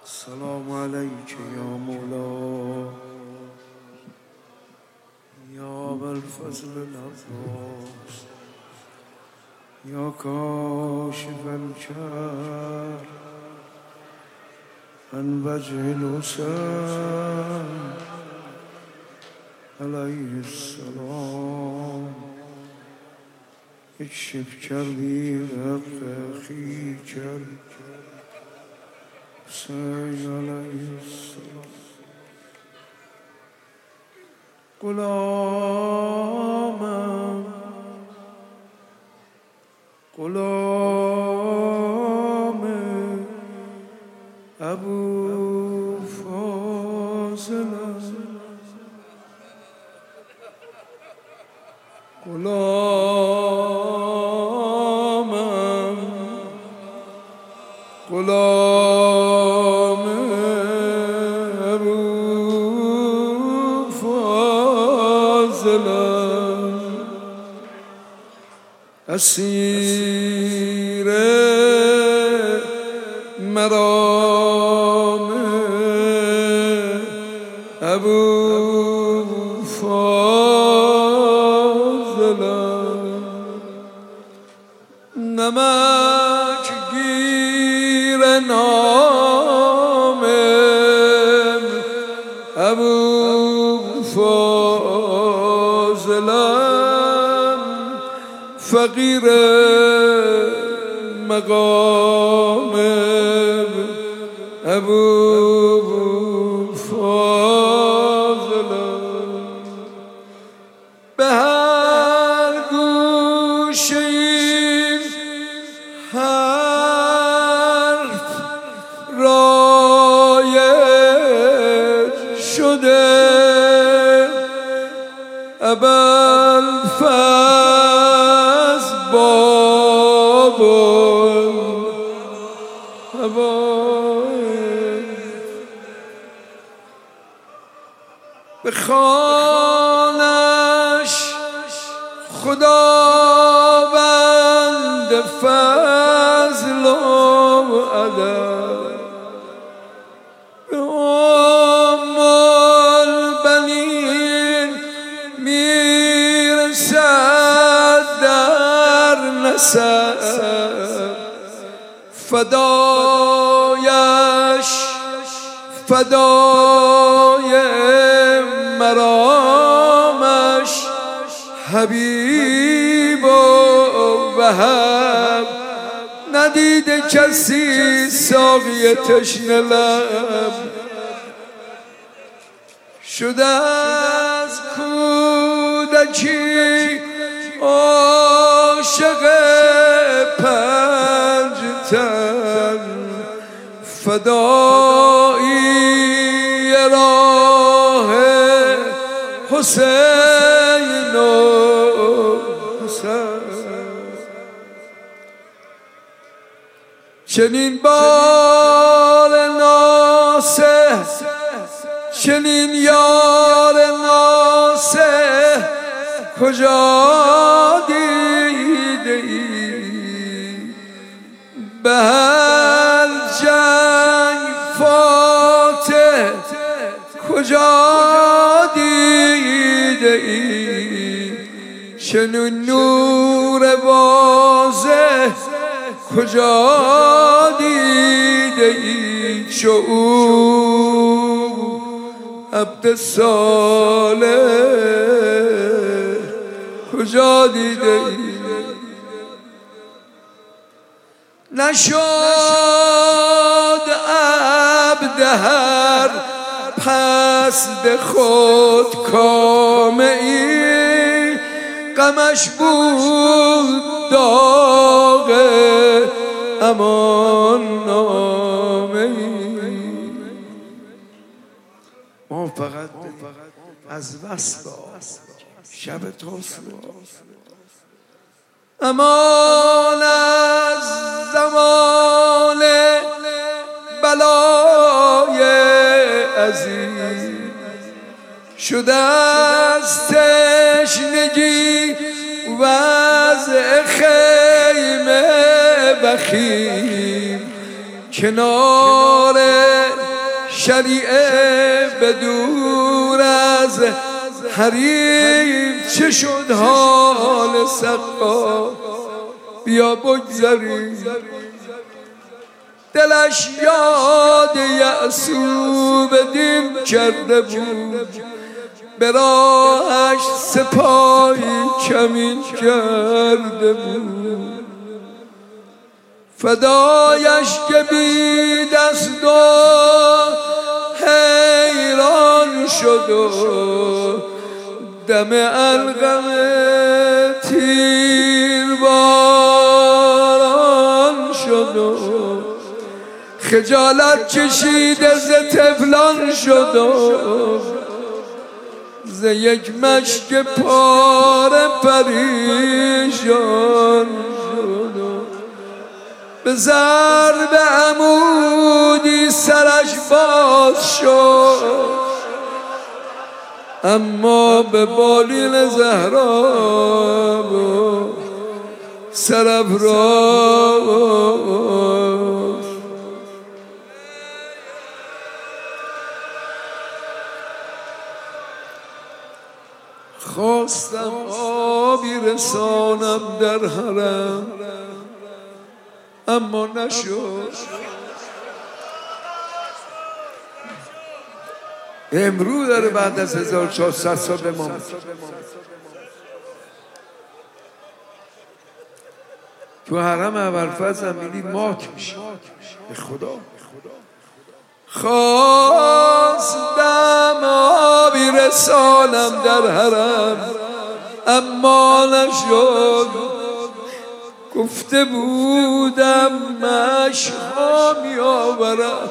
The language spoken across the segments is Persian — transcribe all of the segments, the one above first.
السلام عليك يا مولا يا أبا الفضل العباس يا كاشف الكرب عن وجه الحسين عليه السلام اكشف كربي حق أخيك الحسين عليه السلام غلام ابو فاضل غلام ابو فاضل اسیر مرام ابو فاضل نمک گیر نام ابو فاضل فقیر مقام ابو فاضل به هر گوشه این حرف رایج شده ابوالفضل باب بخوانش خداوند فضل و عدل به ام البنین میرسد در نسب فدای مرامش حبیب و وهب ندیده کسی ساقی تشنه لب شده از کودکی عاشق پنج تن فدایی راه حسین و حسین چنین بار ناسه چنین یار ناسه کجا دیده ای به هر جنگ فاتح کجا دیده ای چنین نور واضح کجا دیده ای چو او عبد صالح کجا دیده ای نشد عبد هر پسد خود کامعی غمش بود داغ امان نامه ما فقط از وصل شب توست امان از زمان بلای عزیز شده از تشنگی وضع خیمه بخیل کنار شریعه به دور از حریم چه شد حال سقا بیا بگذریم دلش یاد یعصوب دین کرده بود به راهش سپاهی کمین کرده بود فدایش که بی دست و حیران شد و دم علقم تیر باران شد و خجالت کشیده ز طفلان شد و ز یک مشک پاره پریشان شد به ضرب عمودی سرش باز شد اما به بالین زهرا و سرافراز خواستم آبی رسانم در حرم اما نشد امروز داره بعد از 1400 سال بماند تو حرم ابوالفضل هم میدید مات میشه به خدا خواستم آبی رسانم در حرم اما نشد گفته بودم مشقا می آورم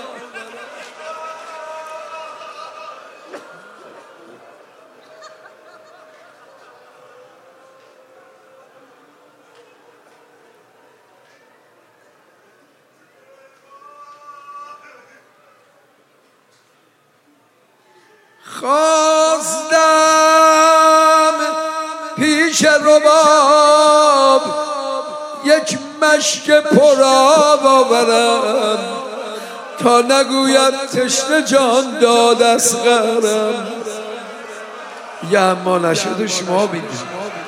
خواستم پیش رباب یک مشک پرآب آورم تا نگوید تشنه جان داد اصغرم یه اما نشد شما بگید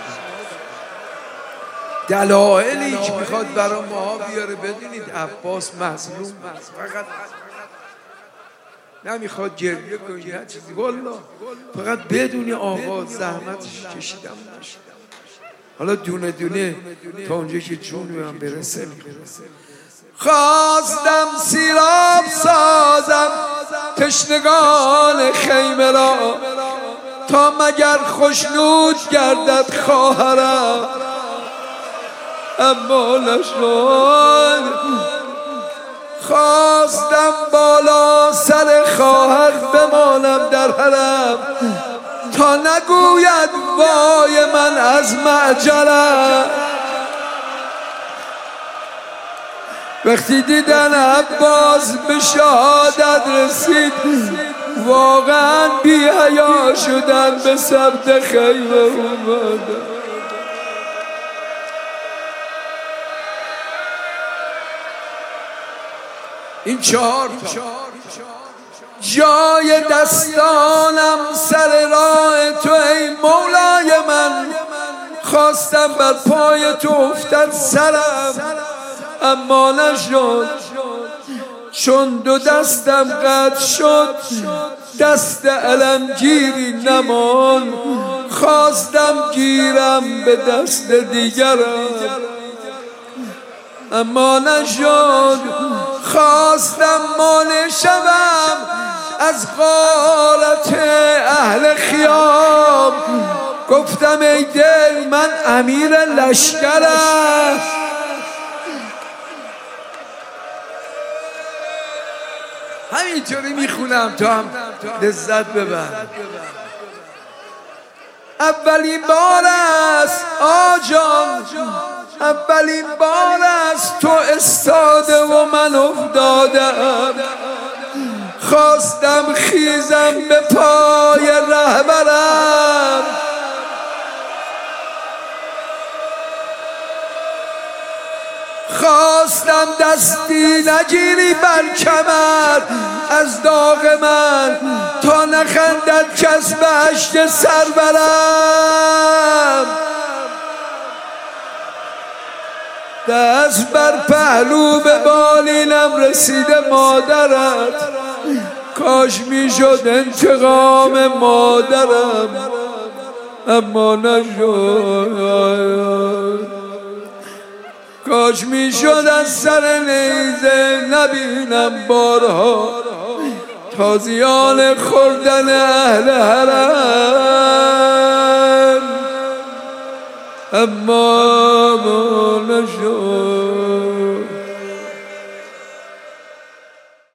دلایلی که میخواد برای ما بیاره بدونید عباس مظلوم فقط نمیخواد گریه کنی هر چیزی والله فقط بدونی آقا زحمتش کشیدم نشد حالا دونه دونه تا اونجا که جونم برسه خواستم سیراب سازم تشنگان خیمه را تا مگر خوشنود گردد خواهرم اما نشد خواستم بالا سر خواهر بمانم در حرم تا نگوید وای من از معجلم وقتی دیدن عباس به شهادت رسید واقعا بی حیا شدن به سمت خیمه اومدن این 4 تا جای دستانم سر راه تو ای مولای من خواستم بر پای تو افتد سرم اما نشد چون 2 دستم قطع شد دست علمگیری نمان خواستم گیرم به دست دیگرم اما نشد خواستم مانع شوم از غارت اهل خیام گفتم ای دل من امیر لشکرم همینطوری میخونم تا هم لذت ببر اولین بار است آجان اولین بار است تو استاده و من افتادم خواستم خیزم به پای رهبرم خواستم دستی نگیری بر کمر از داغ من، تا نخندد کس بهشت سرورم. دست بر پهلو به بالینم رسیده مادرت، کاش میشد انتقام مادرم اما نشد. کاش میشد از سر نیزه نبینم بارها تازیان خوردن اهل حرم اما نشد.